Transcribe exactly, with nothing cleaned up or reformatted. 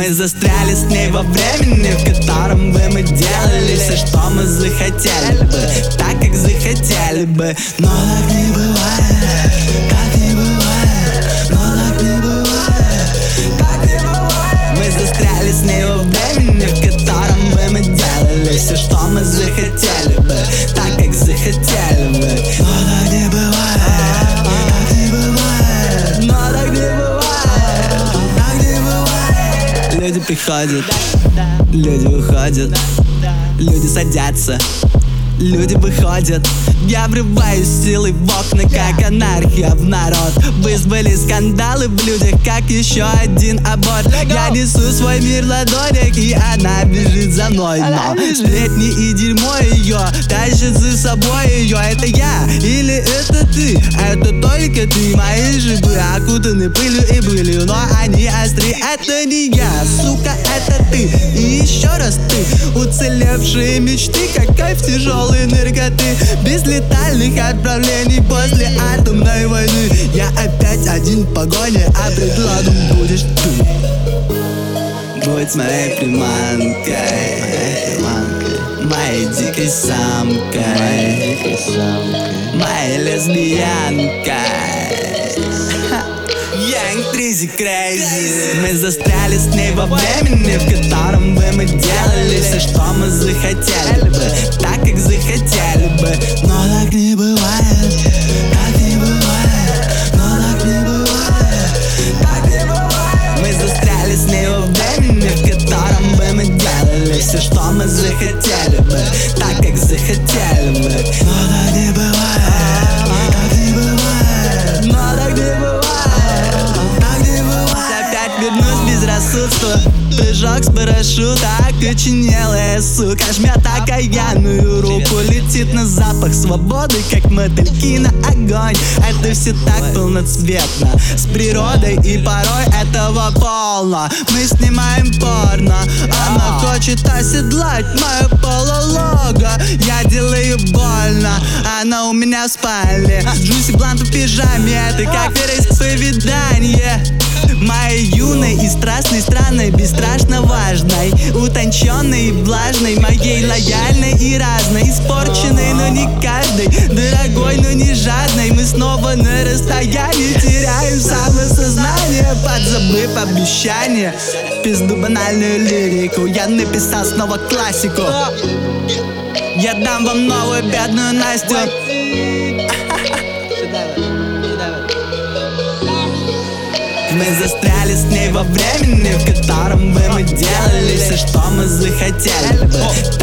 Мы застряли с ней во времени, в котором бы мы делали все, что мы захотели бы, так как захотели бы. Но так не бывает, так не бывает, но так не бывает, так не бывает. Мы застряли с ней во времени, в котором бы мы делали все, что мы захотели бы, так как захотели бы. Но так не бывает, так не бывает, но так не бывает, так не бывает. Люди приходят, люди уходят, люди садятся, люди выходят. Я врываюсь силой в окна, как анархия в народ. Вызвали скандалы в людях, как еще один аборт. Я несу свой мир в ладонях, и она бежит за мной. Но сплетни и дерьмо ее тащит за собой ее. Это я или это ты? Это только ты. Мои жибы окутаны пылью и былью, но они остры. Это не я, сука, это ты. И еще раз ты. Уцелевшие мечты, как кайф тяжелой наркоты, без летальных отправлений после атомной войны. Я опять один в погоне, а предлогом будешь ты. Будь моей приманкой, моей дикой самкой, моей лесбиянкой. Young Trizy Crazy. Мы застряли с ней во времени, в котором бы мы делали все, что мы захотели бы, так как захотели бы. Но так не бывает, так не бывает, но так не бывает, так не бывает. Мы застряли с ней во времени, в котором бы мы делали все, что мы захотели бы, так как захотели бы. Но так не бывает, так не бывает, но так не бывает. Вернусь без рассудства, прыжок с парашюта, окоченелая сука жмет окаянную руку, летит на запах свободы, как мотыльки на огонь. Это все так полноцветно, с природой, и порой этого полно. Мы снимаем порно, она хочет оседлать мое полулого. Я делаю больно, она у меня в спальне, Джуси Блант в пижаме, это как вероисповедание. Моей юной и страстной, странной, бесстрашно важной, утонченной и влажной, моей лояльной и разной, испорченной, но не каждой, дорогой, но не жадной. Мы снова на расстоянии, теряем самосознание, подзабыв обещания. Пизду банальную лирику, я написал снова классику. Я дам вам новую бедную Настю. Мы застряли с ней во времени, в котором бы мы делали все, что мы захотели бы,